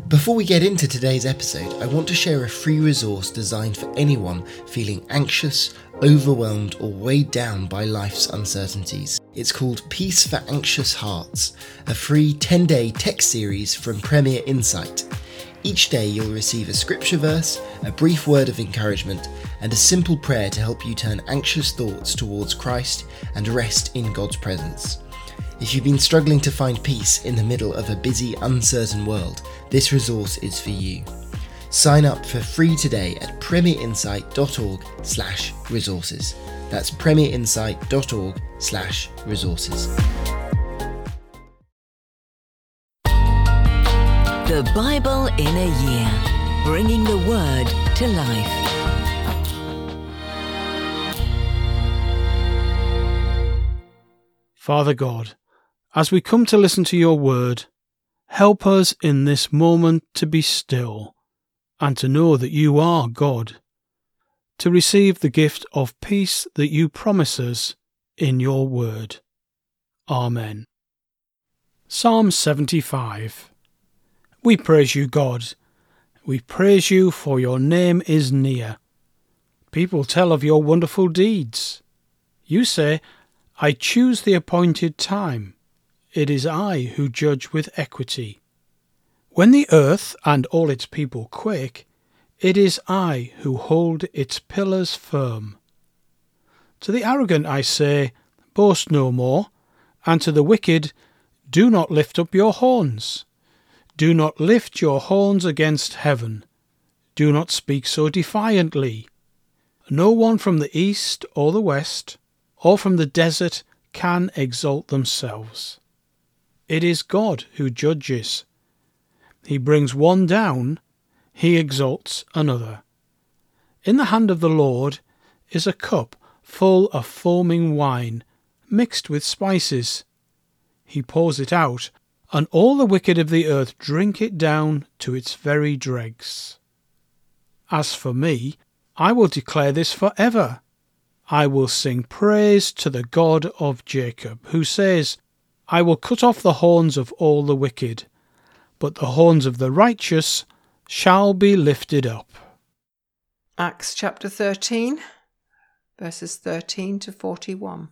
Before we get into today's episode, I want to share a free resource designed for anyone feeling anxious, overwhelmed, or weighed down by life's uncertainties. It's called Peace for Anxious Hearts, a free 10-day text series from Premier Insight. Each day you'll receive a scripture verse, a brief word of encouragement, and a simple prayer to help you turn anxious thoughts towards Christ and rest in God's presence. If you've been struggling to find peace in the middle of a busy, uncertain world, this resource is for you. Sign up for free today at premierinsight.org/resources. That's premierinsight.org/resources. The Bible in a Year, bringing the Word to life. Father God, as we come to listen to your word, help us in this moment to be still and to know that you are God, to receive the gift of peace that you promise us in your word. Amen. Psalm 75. We praise you, God. We praise you, for your name is near. People tell of your wonderful deeds. You say, I choose the appointed time. It is I who judge with equity. When the earth and all its people quake, it is I who hold its pillars firm. To the arrogant I say, boast no more, and to the wicked, do not lift up your horns. Do not lift your horns against heaven. Do not speak so defiantly. No one from the east or the west, or from the desert, can exalt themselves. It is God who judges. He brings one down, he exalts another. In the hand of the Lord is a cup full of foaming wine, mixed with spices. He pours it out, and all the wicked of the earth drink it down to its very dregs. As for me, I will declare this forever. I will sing praise to the God of Jacob, who says, I will cut off the horns of all the wicked, but the horns of the righteous shall be lifted up. Acts chapter 13, verses 13 to 41.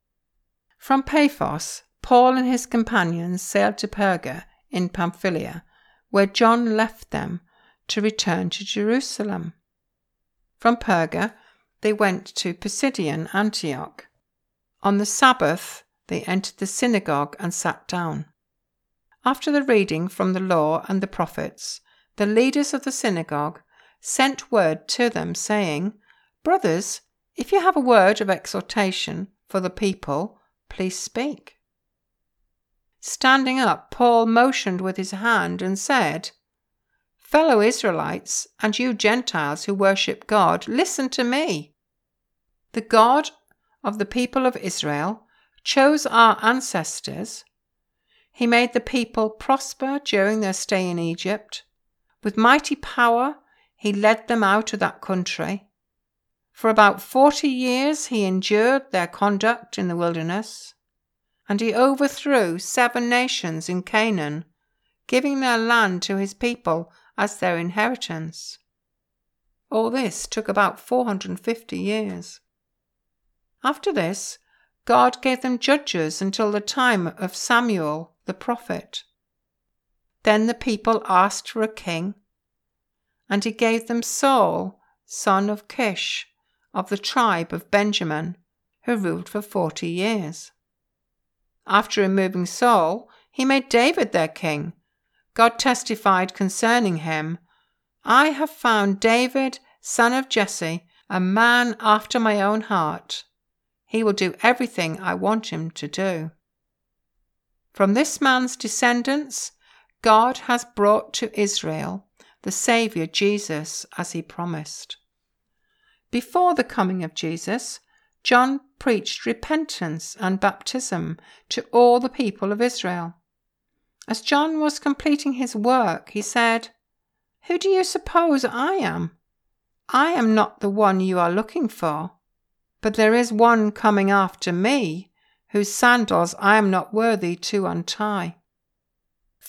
From Paphos, Paul and his companions sailed to Perga in Pamphylia, where John left them to return to Jerusalem. From Perga, they went to Pisidian Antioch. On the Sabbath, they entered the synagogue and sat down. After the reading from the law and the prophets, the leaders of the synagogue sent word to them, saying, Brothers, if you have a word of exhortation for the people, please speak. Standing up, Paul motioned with his hand and said, Fellow Israelites, and you Gentiles who worship God, listen to me. The God of the people of Israel chose our ancestors. He made the people prosper during their stay in Egypt. With mighty power, he led them out of that country. For about 40 years, he endured their conduct in the wilderness, and he overthrew 7 nations in Canaan, giving their land to his people as their inheritance. All this took about 450 years. After this, God gave them judges until the time of Samuel the prophet. Then the people asked for a king, and he gave them Saul, son of Kish, of the tribe of Benjamin, who ruled for 40 years. After removing Saul, he made David their king. God testified concerning him, I have found David, son of Jesse, a man after my own heart. He will do everything I want him to do. From this man's descendants, God has brought to Israel the Saviour Jesus, as he promised. Before the coming of Jesus, John preached repentance and baptism to all the people of Israel. As John was completing his work, he said, Who do you suppose I am? I am not the one you are looking for. But there is one coming after me, whose sandals I am not worthy to untie.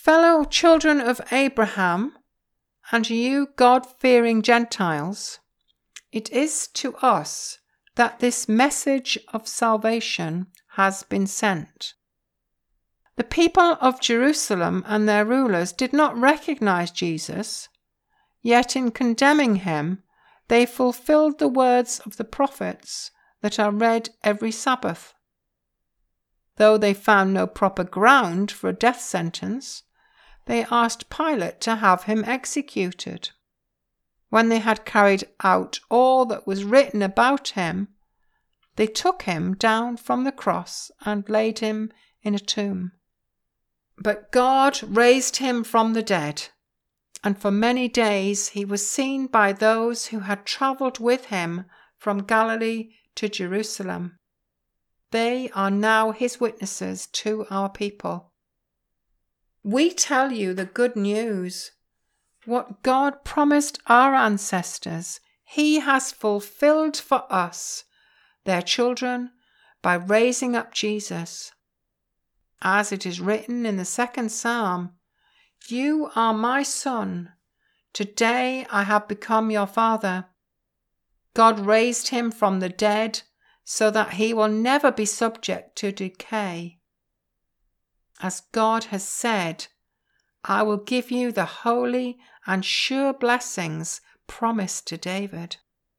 Fellow children of Abraham, and you God-fearing Gentiles, it is to us that this message of salvation has been sent. The people of Jerusalem and their rulers did not recognize Jesus, yet in condemning him, they fulfilled the words of the prophets that are read every Sabbath. Though they found no proper ground for a death sentence, they asked Pilate to have him executed. When they had carried out all that was written about him, they took him down from the cross and laid him in a tomb. But God raised him from the dead, and for many days he was seen by those who had travelled with him from Galilee to Jerusalem. They are now his witnesses to our people. We tell you the good news. What God promised our ancestors, he has fulfilled for us, their children, by raising up Jesus. As it is written in the 2nd Psalm, "You are my son. Today I have become your father." God raised him from the dead so that he will never be subject to decay. As God has said, "I will give you the holy and sure blessings promised to David."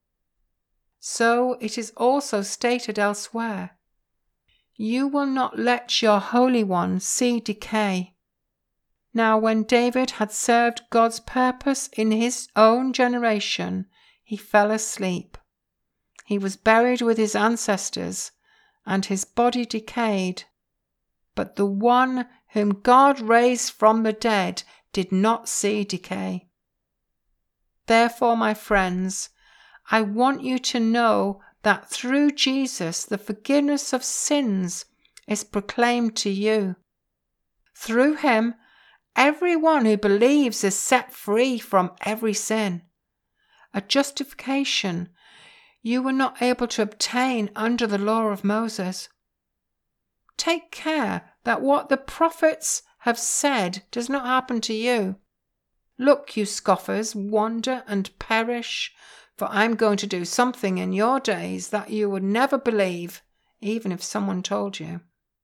So it is also stated elsewhere, "You will not let your Holy One see decay." Now when David had served God's purpose in his own generation, he fell asleep. He was buried with his ancestors, and his body decayed. But the one whom God raised from the dead did not see decay. Therefore, my friends, I want you to know that through Jesus the forgiveness of sins is proclaimed to you. Through him, everyone who believes is set free from every sin, a justification you were not able to obtain under the law of Moses. Take care that what the prophets have said does not happen to you. Look, you scoffers, wander and perish, for I am going to do something in your days that you would never believe, even if someone told you.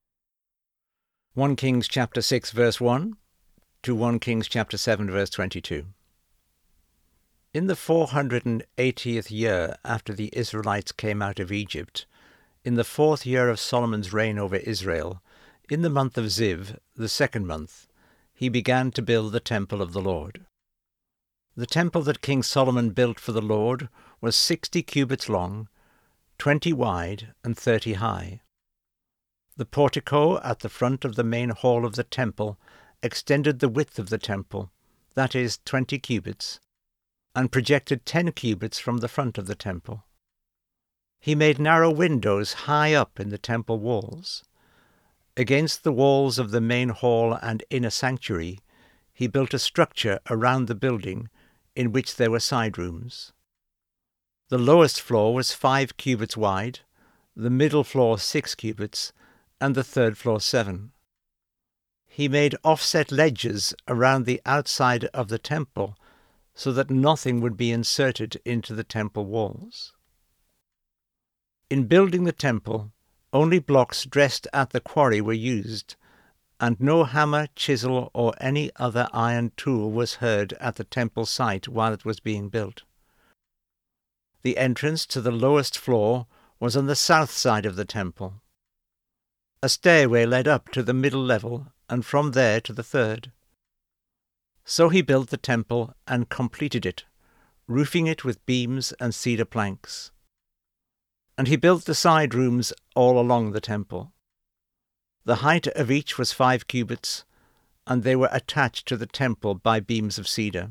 1 Kings chapter 6 verse 1 to 1 Kings chapter 7 verse 22. In the 480th year after the Israelites came out of Egypt, in the 4th year of Solomon's reign over Israel, in the month of Ziv, the 2nd month, he began to build the temple of the Lord. The temple that King Solomon built for the Lord was 60 cubits long, 20 wide, and 30 high. The portico at the front of the main hall of the temple extended the width of the temple, that is, 20 cubits, and projected 10 cubits from the front of the temple. He made narrow windows high up in the temple walls. Against the walls of the main hall and inner sanctuary, he built a structure around the building in which there were side rooms. The lowest floor was 5 cubits wide, the middle floor 6 cubits, and the third floor 7. He made offset ledges around the outside of the temple so that nothing would be inserted into the temple walls. In building the temple, only blocks dressed at the quarry were used, and no hammer, chisel, or any other iron tool was heard at the temple site while it was being built. The entrance to the lowest floor was on the south side of the temple. A stairway led up to the middle level, and from there to the third. So he built the temple and completed it, roofing it with beams and cedar planks. And he built the side rooms all along the temple. The height of each was 5 cubits, and they were attached to the temple by beams of cedar.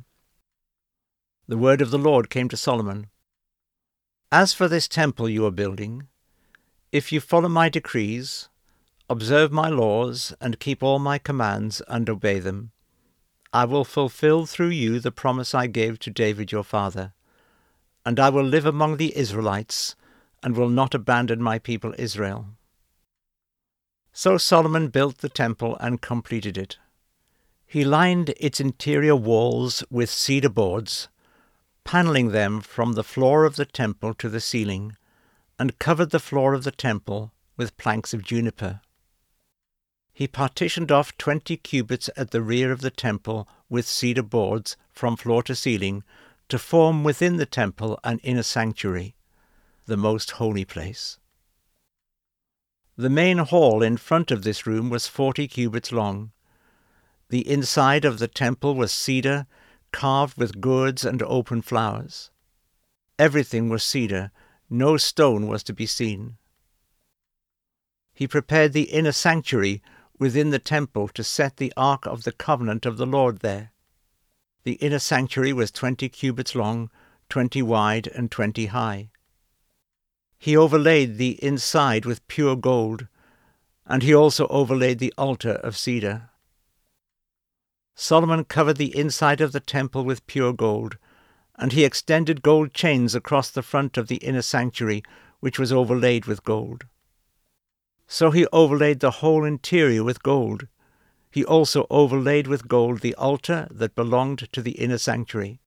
The word of the Lord came to Solomon. As for this temple you are building, if you follow my decrees, observe my laws, and keep all my commands and obey them, I will fulfill through you the promise I gave to David your father, and I will live among the Israelites, and will not abandon my people Israel. So Solomon built the temple and completed it. He lined its interior walls with cedar boards, paneling them from the floor of the temple to the ceiling, and covered the floor of the temple with planks of juniper. He partitioned off 20 cubits at the rear of the temple with cedar boards from floor to ceiling to form within the temple an inner sanctuary, the most holy place. The main hall in front of this room was 40 cubits long. The inside of the temple was cedar, carved with gourds and open flowers. Everything was cedar, no stone was to be seen. He prepared the inner sanctuary within the temple to set the Ark of the Covenant of the Lord there. The inner sanctuary was 20 cubits long, 20 wide, and 20 high. He overlaid the inside with pure gold, and he also overlaid the altar of cedar. Solomon covered the inside of the temple with pure gold, and he extended gold chains across the front of the inner sanctuary, which was overlaid with gold. So he overlaid the whole interior with gold. He also overlaid with gold the altar that belonged to the inner sanctuary.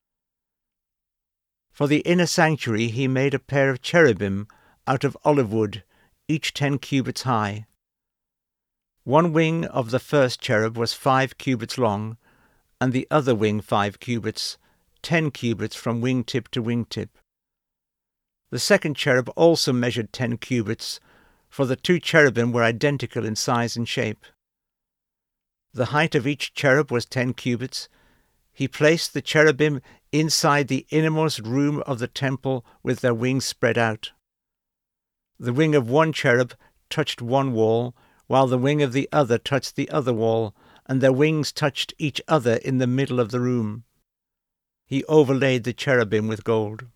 For the inner sanctuary he made a pair of cherubim out of olive wood, each 10 cubits high. One wing of the first cherub was 5 cubits long, and the other wing 5 cubits, 10 cubits from wingtip to wingtip. The second cherub also measured 10 cubits, for the 2 cherubim were identical in size and shape. The height of each cherub was 10 cubits. He placed the cherubim inside the innermost room of the temple with their wings spread out. The wing of one cherub touched one wall, while the wing of the other touched the other wall, and their wings touched each other in the middle of the room. He overlaid the cherubim with gold.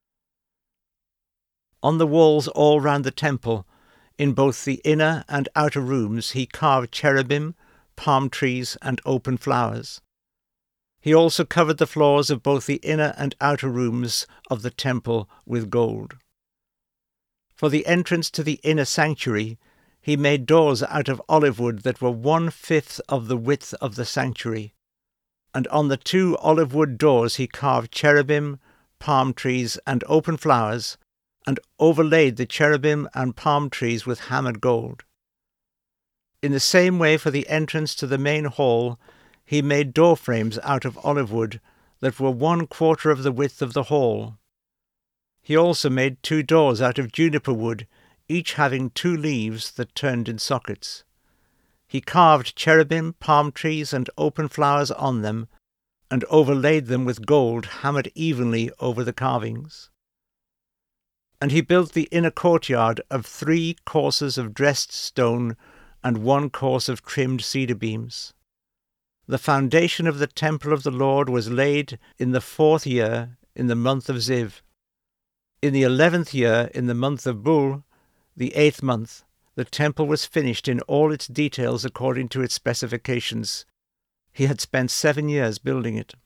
On the walls all round the temple, in both the inner and outer rooms, he carved cherubim, palm trees, and open flowers. He also covered the floors of both the inner and outer rooms of the temple with gold. For the entrance to the inner sanctuary, he made doors out of olive wood that were 1/5 of the width of the sanctuary. And on the 2 olive wood doors he carved cherubim, palm trees, and open flowers, and overlaid the cherubim and palm trees with hammered gold. In the same way, for the entrance to the main hall, he made door frames out of olive wood that were 1/4 of the width of the hall. He also made 2 doors out of juniper wood, each having 2 leaves that turned in sockets. He carved cherubim, palm trees, and open flowers on them, and overlaid them with gold hammered evenly over the carvings. And he built the inner courtyard of 3 courses of dressed stone and 1 course of trimmed cedar beams. The foundation of the temple of the Lord was laid in the 4th year, in the month of Ziv. In the 11th year, in the month of Bul, the 8th month, the temple was finished in all its details according to its specifications. He had spent 7 years building it.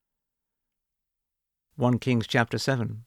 1 Kings chapter 7.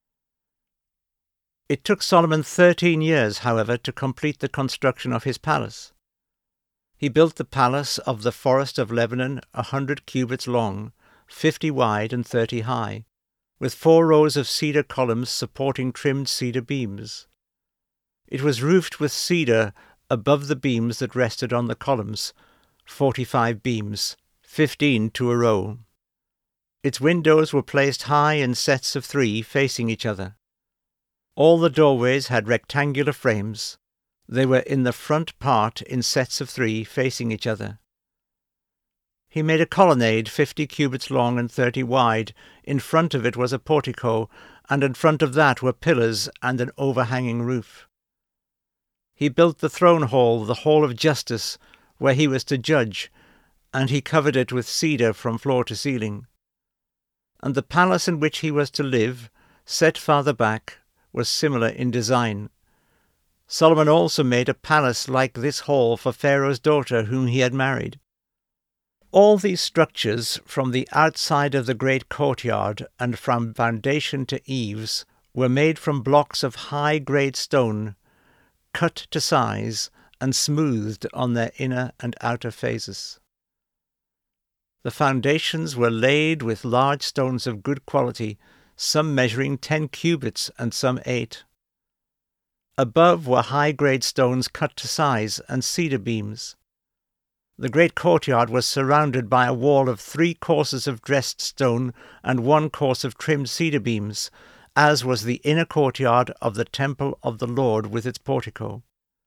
It took Solomon 13 years, however, to complete the construction of his palace. He built the palace of the forest of Lebanon 100 cubits long, 50 wide, and 30 high, with 4 rows of cedar columns supporting trimmed cedar beams. It was roofed with cedar above the beams that rested on the columns, 45 beams, 15 to a row. Its windows were placed high in sets of 3 facing each other. All the doorways had rectangular frames. They were in the front part in sets of 3 facing each other. He made a colonnade 50 cubits long and 30 wide. In front of it was a portico, and in front of that were pillars and an overhanging roof. He built the throne hall, the hall of justice, where he was to judge, and he covered it with cedar from floor to ceiling. And the palace in which he was to live, set farther back, was similar in design. Solomon also made a palace like this hall for Pharaoh's daughter whom he had married. All these structures, from the outside of the great courtyard and from foundation to eaves, were made from blocks of high-grade stone, cut to size and smoothed on their inner and outer faces. The foundations were laid with large stones of good quality, some measuring 10 cubits and some 8. Above were high-grade stones cut to size and cedar beams. The great courtyard was surrounded by a wall of 3 courses of dressed stone and 1 course of trimmed cedar beams, as was the inner courtyard of the temple of the Lord with its portico.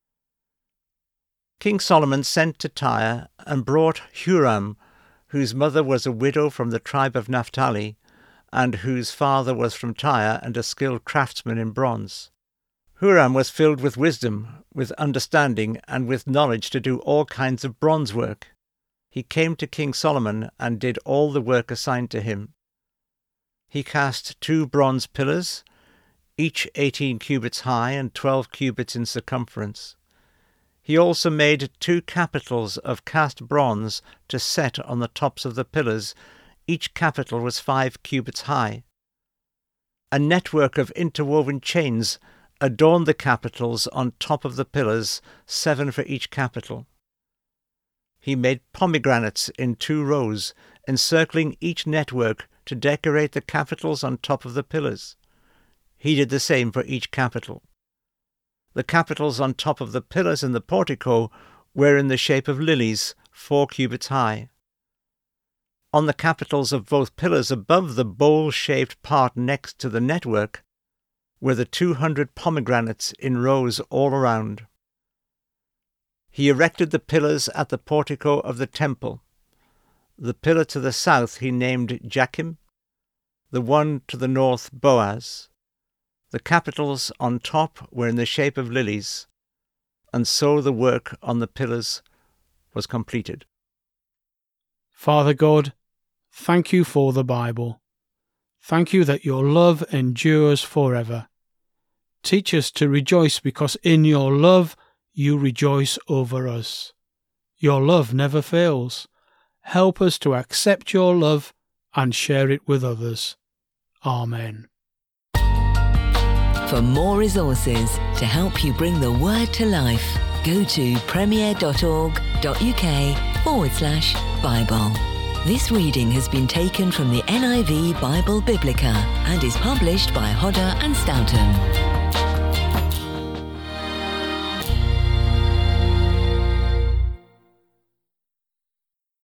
King Solomon sent to Tyre and brought Huram, whose mother was a widow from the tribe of Naphtali, and whose father was from Tyre and a skilled craftsman in bronze. Huram was filled with wisdom, with understanding, and with knowledge to do all kinds of bronze work. He came to King Solomon and did all the work assigned to him. He cast 2 bronze pillars, each 18 cubits high and 12 cubits in circumference. He also made 2 capitals of cast bronze to set on the tops of the pillars. Each capital was 5 cubits high. A network of interwoven chains adorned the capitals on top of the pillars, 7 for each capital. He made pomegranates in 2 rows, encircling each network to decorate the capitals on top of the pillars. He did the same for each capital. The capitals on top of the pillars in the portico were in the shape of lilies, 4 cubits high. On the capitals of both pillars above the bowl-shaped part next to the network were the 200 pomegranates in rows all around. He erected the pillars at the portico of the temple. The pillar to the south he named Jachim, the one to the north Boaz. The capitals on top were in the shape of lilies, and so the work on the pillars was completed. Father God, thank you for the Bible. Thank you that your love endures forever. Teach us to rejoice because in your love you rejoice over us. Your love never fails. Help us to accept your love and share it with others. Amen. For more resources to help you bring the word to life, go to premier.org.uk/Bible. This reading has been taken from the NIV Bible Biblica and is published by Hodder and Stoughton.